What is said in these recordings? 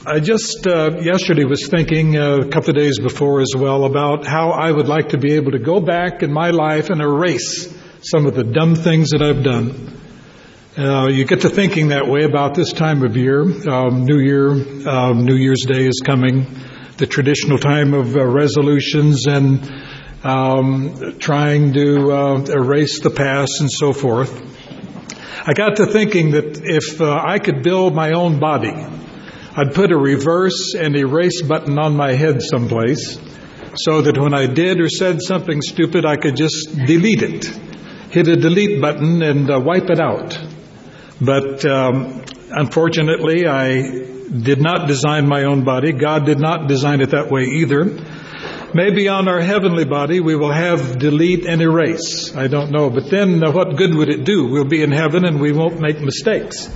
I just yesterday was thinking, a couple of days before as well, about how I would like to be able to go back in my life and erase some of the dumb things that I've done. You get to thinking that way about this time of year. New Year's Day is coming, the traditional time of resolutions and trying to erase the past and so forth. I got to thinking that if I could build my own body, I'd put a reverse and erase button on my head someplace so that when I did or said something stupid, I could just delete it. Hit a delete button and wipe it out. But unfortunately, I did not design my own body. God did not design it that way either. Maybe on our heavenly body we will have delete and erase. I don't know. But then what good would it do? We'll be in heaven and we won't make mistakes.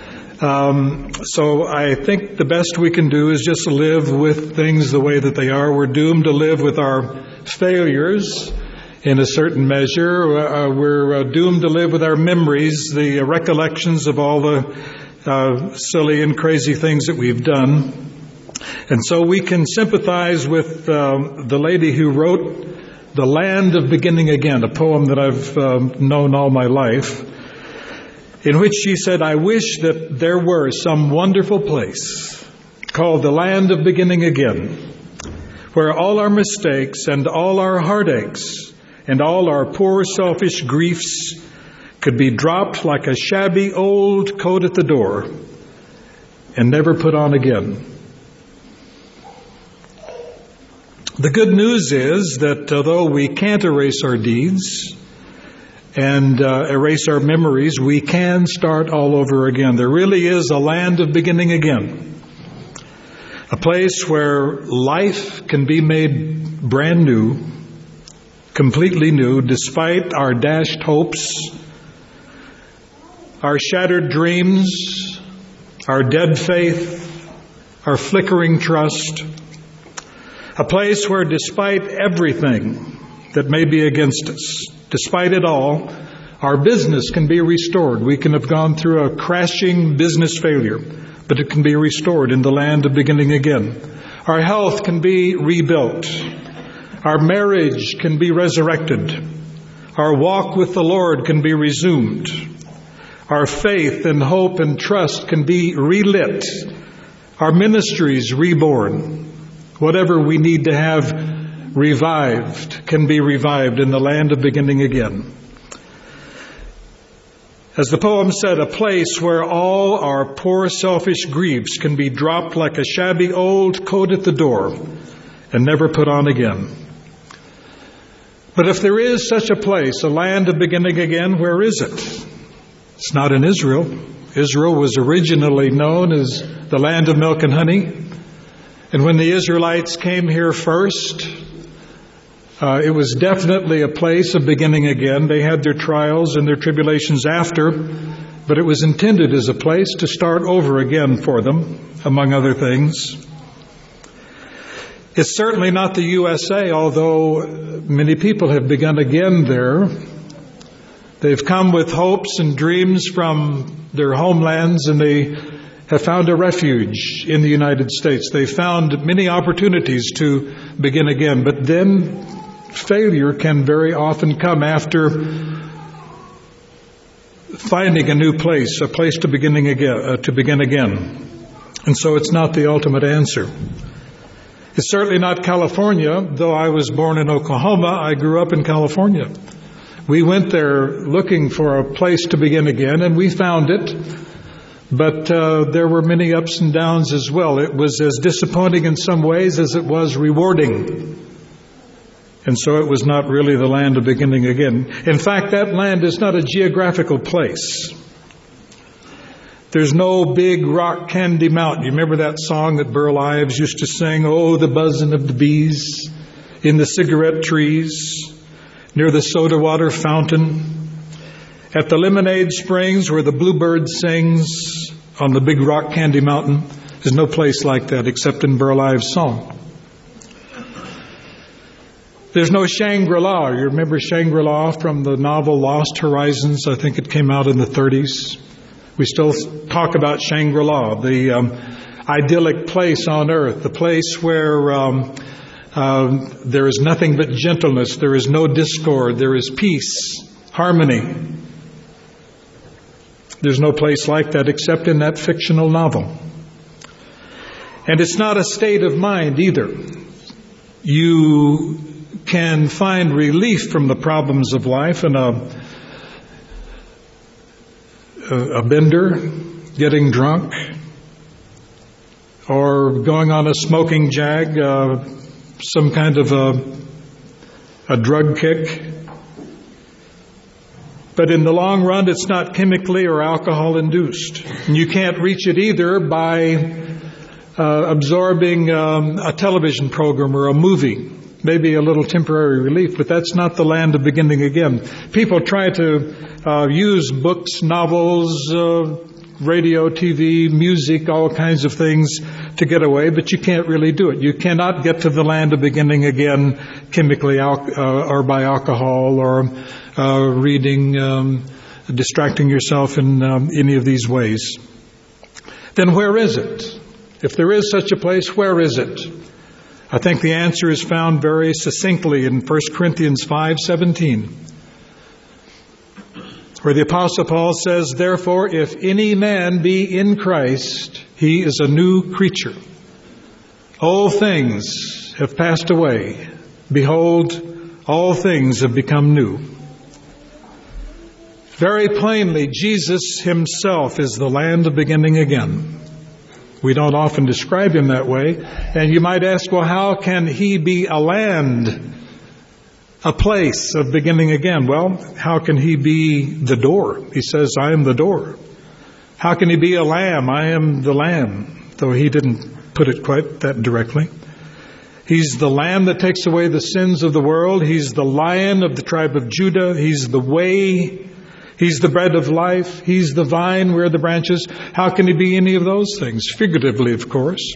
So I think the best we can do is just live with things the way that they are. We're doomed to live with our failures in a certain measure. We're doomed to live with our memories, the recollections of all the silly and crazy things that we've done. And so we can sympathize with the lady who wrote The Land of Beginning Again, a poem that I've known all my life, in which she said, I wish that there were some wonderful place called the Land of Beginning Again, where all our mistakes and all our heartaches and all our poor selfish griefs could be dropped like a shabby old coat at the door and never put on again. The good news is that although we can't erase our deeds and erase our memories, we can start all over again. There really is a land of beginning again. A place where life can be made brand new, completely new, despite our dashed hopes, our shattered dreams, our dead faith, our flickering trust. A place where despite everything that may be against us, despite it all, our business can be restored. We can have gone through a crashing business failure, but it can be restored in the land of beginning again. Our health can be rebuilt. Our marriage can be resurrected. Our walk with the Lord can be resumed. Our faith and hope and trust can be relit. Our ministries reborn. Whatever we need to have revived can be revived in the land of beginning again. As the poem said, a place where all our poor selfish griefs can be dropped like a shabby old coat at the door and never put on again. But if there is such a place, a land of beginning again, where is it? It's not in Israel. Israel was originally known as the land of milk and honey. And when the Israelites came here first, it was definitely a place of beginning again. They had their trials and their tribulations after, but it was intended as a place to start over again for them, among other things. It's certainly not the USA, although many people have begun again there. They've come with hopes and dreams from their homelands, and they have found a refuge in the United States. They found many opportunities to begin again, but then failure can very often come after finding a new place, a place to begin again. And so it's not the ultimate answer. It's certainly not California. Though I was born in Oklahoma, I grew up in California. We went there looking for a place to begin again, and we found it. But there were many ups and downs as well. It was as disappointing in some ways as it was rewarding. And so it was not really the land of beginning again. In fact, that land is not a geographical place. There's no big rock candy mountain. You remember that song that Burl Ives used to sing? Oh, the buzzing of the bees in the cigarette trees, near the soda water fountain, at the lemonade springs where the bluebird sings on the big rock candy mountain. There's no place like that except in Burl Ives' song. There's no Shangri-La. You remember Shangri-La from the novel Lost Horizons? I think it came out in the 30s. We still talk about Shangri-La. idyllic place on earth, the place where there is nothing but gentleness, there is no discord, there is peace, harmony. There's no place like that except in that fictional novel. And it's not a state of mind either. You can find relief from the problems of life in a bender, getting drunk, or going on a smoking jag, some kind of a drug kick. But in the long run, it's not chemically or alcohol induced. And you can't reach it either by absorbing a television program or a movie. Maybe a little temporary relief, but that's not the land of beginning again. People try to use books, novels, radio, TV, music, all kinds of things to get away, but you can't really do it. You cannot get to the land of beginning again chemically or by alcohol or reading, distracting yourself in any of these ways. Then where is it? If there is such a place, where is it? I think the answer is found very succinctly in 1 Corinthians 5:17, where the Apostle Paul says, "Therefore, if any man be in Christ, he is a new creature. Old things have passed away. Behold, all things have become new." Very plainly, Jesus himself is the land of beginning again. We don't often describe him that way. And you might ask, well, how can he be a land, a place of beginning again? Well, how can he be the door? He says, "I am the door." How can he be a lamb? "I am the lamb," though he didn't put it quite that directly. He's the lamb that takes away the sins of the world. He's the lion of the tribe of Judah. He's the way. He's the bread of life. He's the vine. We're the branches. How can he be any of those things? Figuratively, of course.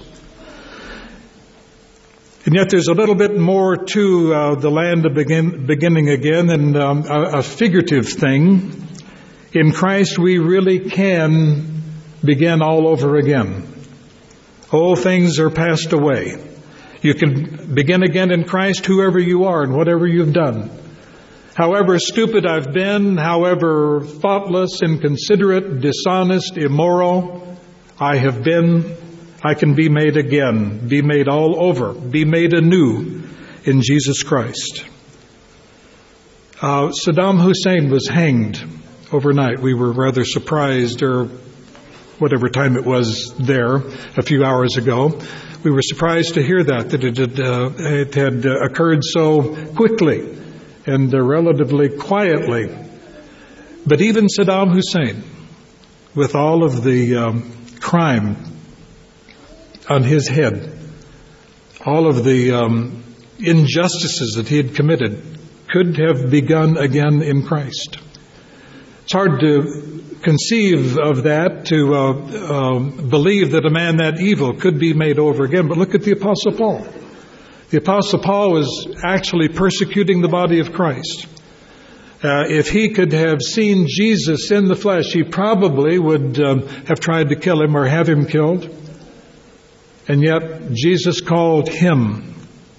And yet there's a little bit more to the land of beginning again than a figurative thing. In Christ, we really can begin all over again. Old things are passed away. You can begin again in Christ, whoever you are and whatever you've done. However stupid I've been, however thoughtless, inconsiderate, dishonest, immoral I have been, I can be made again, be made all over, be made anew in Jesus Christ. Saddam Hussein was hanged overnight. We were rather surprised, or whatever time it was there, a few hours ago. We were surprised to hear that it had occurred so quickly and relatively quietly. But even Saddam Hussein, with all of the crime on his head, all of the injustices that he had committed, could have begun again in Christ. It's hard to conceive of that, to believe that a man that evil could be made over again. But look at the Apostle Paul. The Apostle Paul was actually persecuting the body of Christ. If he could have seen Jesus in the flesh, he probably would have tried to kill him or have him killed. And yet Jesus called him,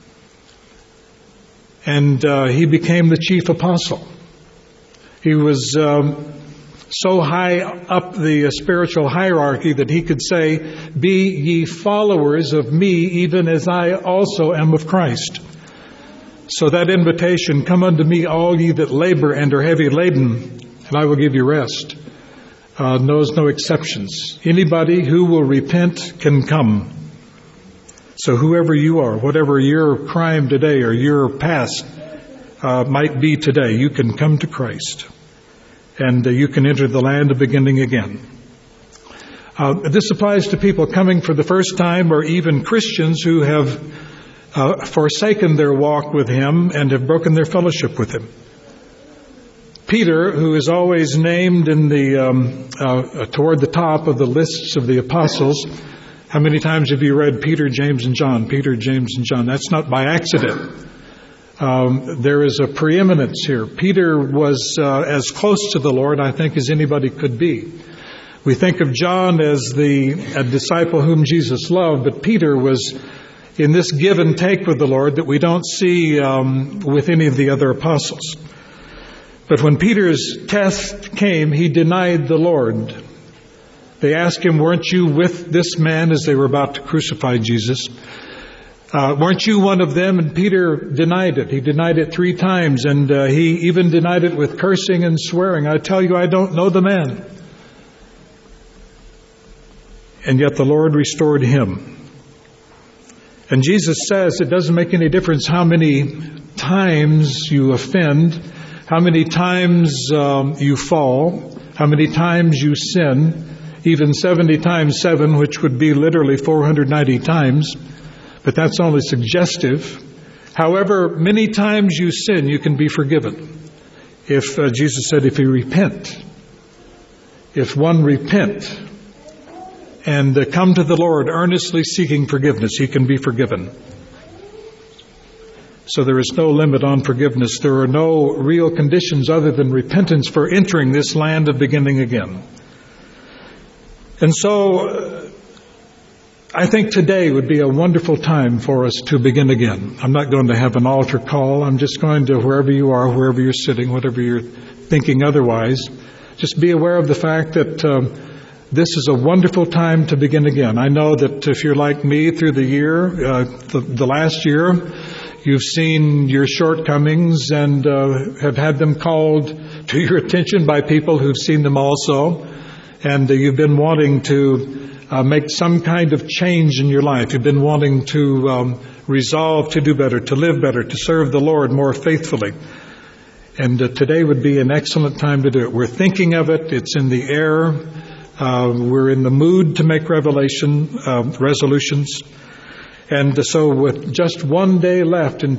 and he became the chief apostle. He was so high up the spiritual hierarchy that he could say, "Be ye followers of me, even as I also am of Christ." So that invitation, "Come unto me, all ye that labor and are heavy laden, and I will give you rest," knows no exceptions. Anybody who will repent can come. So whoever you are, whatever your crime today or your past might be today, you can come to Christ. And you can enter the land of beginning again. This applies to people coming for the first time, or even Christians who have forsaken their walk with Him and have broken their fellowship with Him. Peter, who is always named in the toward the top of the lists of the apostles, how many times have you read Peter, James, and John? Peter, James, and John. That's not by accident. There is a preeminence here. Peter was as close to the Lord, I think, as anybody could be. We think of John as a disciple whom Jesus loved, but Peter was in this give and take with the Lord that we don't see with any of the other apostles. But when Peter's test came, he denied the Lord. They asked him, weren't you with this man as they were about to crucify Jesus? Weren't you one of them? And Peter denied it. He denied it 3 times, and he even denied it with cursing and swearing. I tell you, I don't know the man. And yet the Lord restored him. And Jesus says it doesn't make any difference how many times you offend, how many times you fall, how many times you sin, even 70 times 7, which would be literally 490 times. But that's only suggestive. However many times you sin, you can be forgiven. If Jesus said, if you repent, if one repent and come to the Lord earnestly seeking forgiveness, he can be forgiven. So there is no limit on forgiveness. There are no real conditions other than repentance for entering this land of beginning again. And so I think today would be a wonderful time for us to begin again. I'm not going to have an altar call. I'm just going to, wherever you are, wherever you're sitting, whatever you're thinking otherwise, just be aware of the fact that this is a wonderful time to begin again. I know that if you're like me through the year, the last year, you've seen your shortcomings and have had them called to your attention by people who've seen them also. And you've been wanting to make some kind of change in your life. You've been wanting to resolve to do better, to live better, to serve the Lord more faithfully. And today would be an excellent time to do it. We're thinking of it. It's in the air. We're in the mood to make resolutions. And so with just one day left in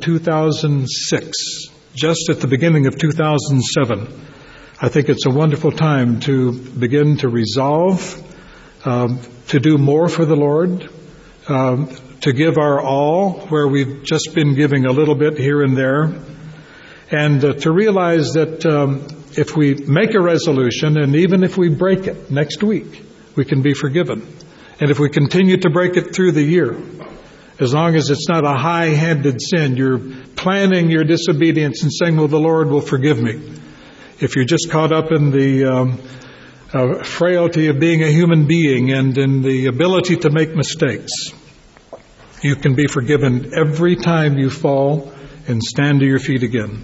2006, just at the beginning of 2007, I think it's a wonderful time to begin to resolve to do more for the Lord, to give our all where we've just been giving a little bit here and there, and to realize that if we make a resolution, and even if we break it next week, we can be forgiven. And if we continue to break it through the year, as long as it's not a high-handed sin, you're planning your disobedience and saying, well, the Lord will forgive me. If you're just caught up in the frailty of being a human being and in the ability to make mistakes, you can be forgiven every time you fall and stand to your feet again.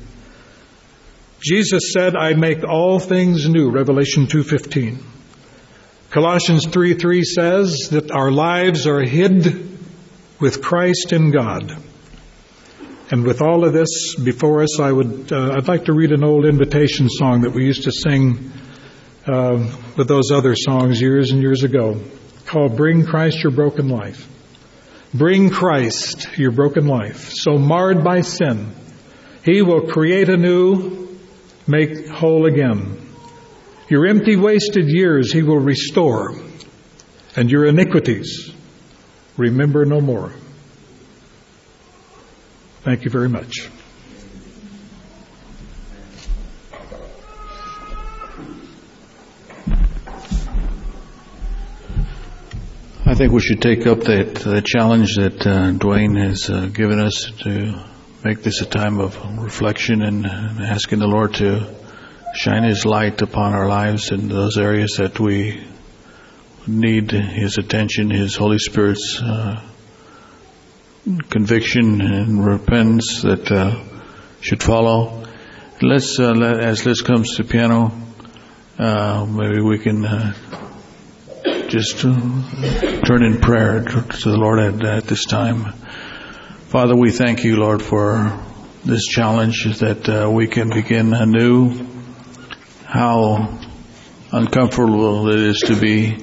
Jesus said, I make all things new, Revelation 2:15. Colossians 3:3 says that our lives are hid with Christ in God. And with all of this before us, I'd like to read an old invitation song that we used to sing with those other songs years and years ago, called Bring Christ Your Broken Life. Bring Christ your broken life, so marred by sin. He will create anew, make whole again. Your empty, wasted years He will restore, and your iniquities remember no more. Thank you very much. I think we should take up the challenge that Dwayne has given us to make this a time of reflection and asking the Lord to shine His light upon our lives in those areas that we need His attention, His Holy Spirit's conviction and repentance that should follow. As Liz comes to piano, maybe we can just turn in prayer to the Lord at this time. Father, we thank you, Lord, for this challenge that we can begin anew. How uncomfortable it is to be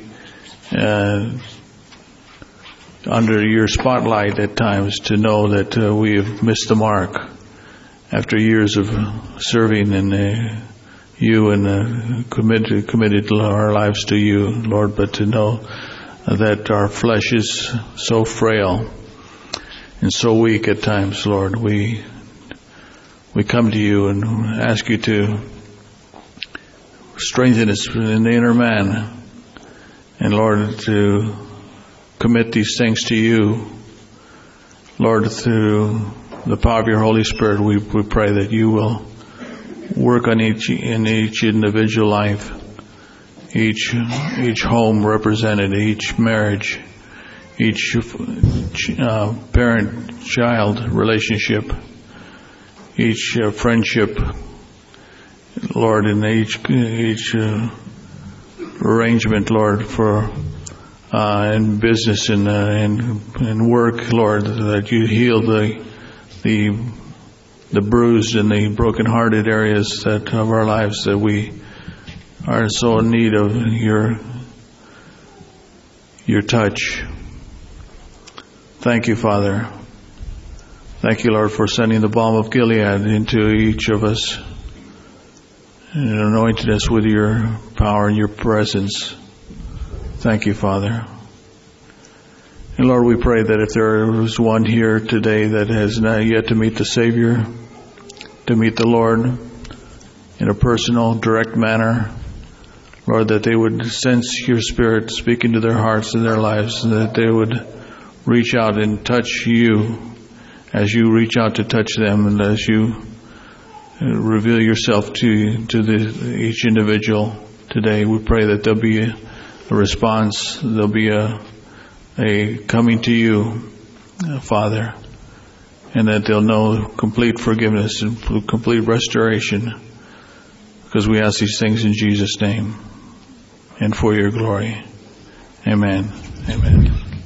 under your spotlight at times, to know that we have missed the mark after years of serving in you and committed our lives to you, Lord, but to know that our flesh is so frail and so weak at times, Lord. We come to you and ask you to strengthen us in the inner man And Lord, to commit these things to you. Lord, through the power of your Holy Spirit, we pray that you will work on each individual life, each home represented, each marriage, each parent-child relationship, each friendship, Lord, in each arrangement, Lord, for in business and work, Lord, that you heal the bruised and the broken-hearted areas of our lives that we are so in need of your touch. Thank you, Father. Thank you, Lord, for sending the balm of Gilead into each of us and anointing us with your power and your presence. Thank you, Father. And Lord, we pray that if there is one here today that has not yet to meet the Savior, to meet the Lord in a personal, direct manner, Lord, that they would sense your Spirit speaking to their hearts and their lives, and that they would reach out and touch you as you reach out to touch them, and as you reveal yourself to each individual today. We pray that there'll be a response, there'll be a coming to you, Father, and that they'll know complete forgiveness and complete restoration, because we ask these things in Jesus' name and for your glory. Amen. Amen.